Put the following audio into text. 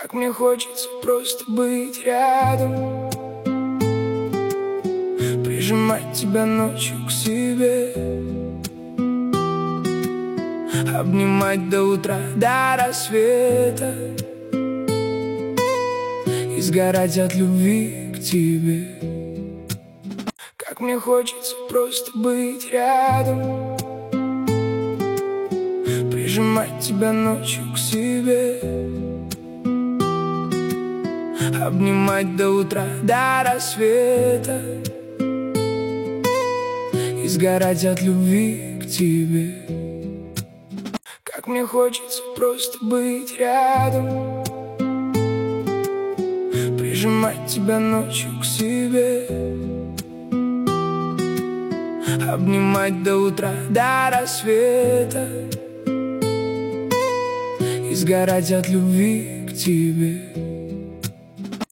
Как мне хочется просто быть рядом, прижимать тебя ночью к себе, обнимать до утра, до рассвета и сгорать от любви к тебе. Как мне хочется просто быть рядом, прижимать тебя ночью к себе, обнимать до утра, до рассвета и сгорать от любви к тебе. Как мне хочется просто быть рядом, прижимать тебя ночью к себе, обнимать до утра, до рассвета и сгорать от любви к тебе.